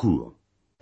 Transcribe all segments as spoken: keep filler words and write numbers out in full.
court.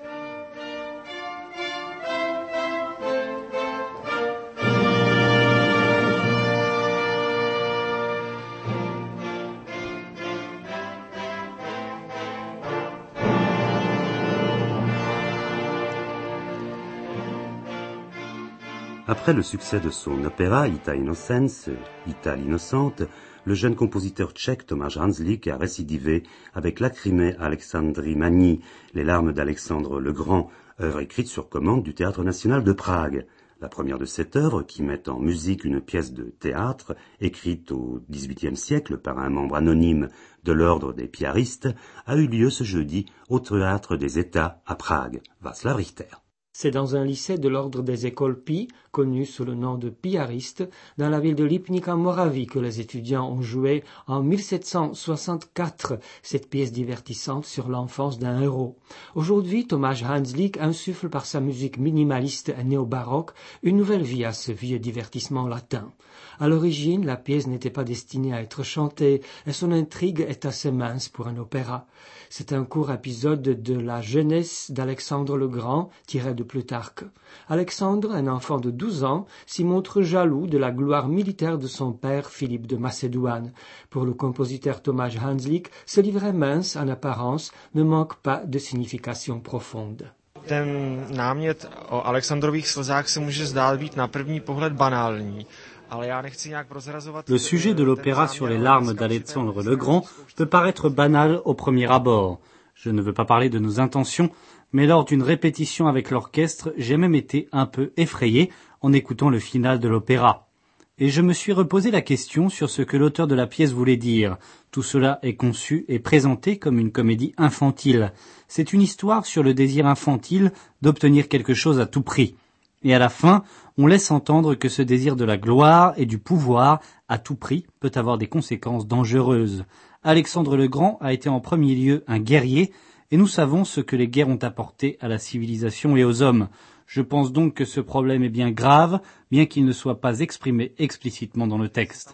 Après le succès de son opéra Ita Innocence, Ita l'innocente, le jeune compositeur tchèque Tomáš Hanzlík a récidivé avec Lacrimée Alexandri Mani, Les larmes d'Alexandre le Grand, œuvre écrite sur commande du Théâtre national de Prague. La première de cette œuvre, qui met en musique une pièce de théâtre écrite au dix-huitième siècle par un membre anonyme de l'ordre des piaristes, a eu lieu ce jeudi au Théâtre des États à Prague, Václav Richter. C'est dans un lycée de l'ordre des écoles Pi, connu sous le nom de piaristes, dans la ville de Lipnik en Moravie, que les étudiants ont joué en mille sept cent soixante-quatre cette pièce divertissante sur l'enfance d'un héros. Aujourd'hui, Tomáš Hanzlík insuffle par sa musique minimaliste et néo-baroque une nouvelle vie à ce vieux divertissement latin. À l'origine, la pièce n'était pas destinée à être chantée et son intrigue est assez mince pour un opéra. C'est un court épisode de la jeunesse d'Alexandre le Grand, tiré de Plutarque. Alexandre, un enfant de douze ans, s'y montre jaloux de la gloire militaire de son père Philippe de Macédoine. Pour le compositeur Tomáš Hanzlík, ce livret mince en apparence ne manque pas de signification profonde. Ten námět o Alexandrových slzách se může zdát být na první pohled banální. Le sujet de l'opéra sur les larmes d'Alexandre le Grand peut paraître banal au premier abord. Je ne veux pas parler de nos intentions, mais lors d'une répétition avec l'orchestre, j'ai même été un peu effrayé en écoutant le final de l'opéra. Et je me suis reposé la question sur ce que l'auteur de la pièce voulait dire. Tout cela est conçu et présenté comme une comédie infantile. C'est une histoire sur le désir infantile d'obtenir quelque chose à tout prix. Et à la fin, on laisse entendre que ce désir de la gloire et du pouvoir, à tout prix, peut avoir des conséquences dangereuses. Alexandre le Grand a été en premier lieu un guerrier, et nous savons ce que les guerres ont apporté à la civilisation et aux hommes. Je pense donc que ce problème est bien grave, bien qu'il ne soit pas exprimé explicitement dans le texte.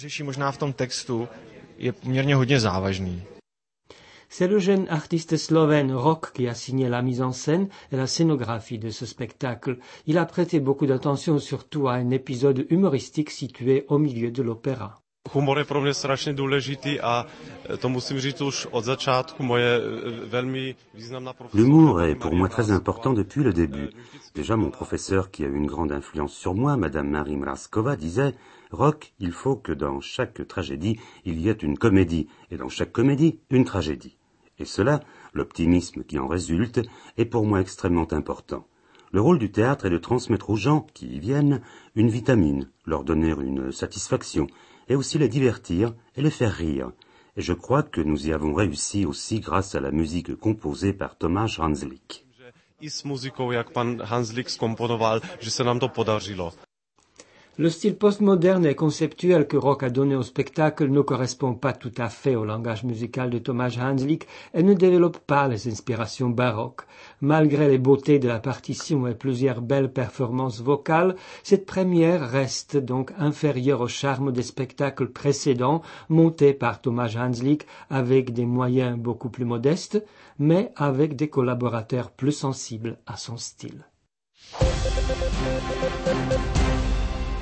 C'est le jeune artiste slovène Rok qui a signé la mise en scène et la scénographie de ce spectacle. Il a prêté beaucoup d'attention surtout à un épisode humoristique situé au milieu de l'opéra. Humor je pro mě strašně důležitý a to musím říct už od začátku. Moje velmi významná professeure. L'humour est pour moi très important depuis le début. Déjà mon professeur qui a eu une grande influence sur moi, Madame Marie Mrazkova, disait « Rock, il faut que dans chaque tragédie, il y ait une comédie, et dans chaque comédie, une tragédie. » Et cela, l'optimisme qui en résulte, est pour moi extrêmement important. Le rôle du théâtre est de transmettre aux gens qui y viennent une vitamine, leur donner une satisfaction, et aussi les divertir et les faire rire. Et je crois que nous y avons réussi aussi grâce à la musique composée par Tomáš Hanzlík. I s muzikou, jak pan Hanzlík skomponoval, že se nám to podařilo. Le style postmoderne et conceptuel que Rok a donné au spectacle ne correspond pas tout à fait au langage musical de Tomáš Hanzlík et ne développe pas les inspirations baroques. Malgré les beautés de la partition et plusieurs belles performances vocales, cette première reste donc inférieure au charme des spectacles précédents montés par Tomáš Hanzlík avec des moyens beaucoup plus modestes, mais avec des collaborateurs plus sensibles à son style.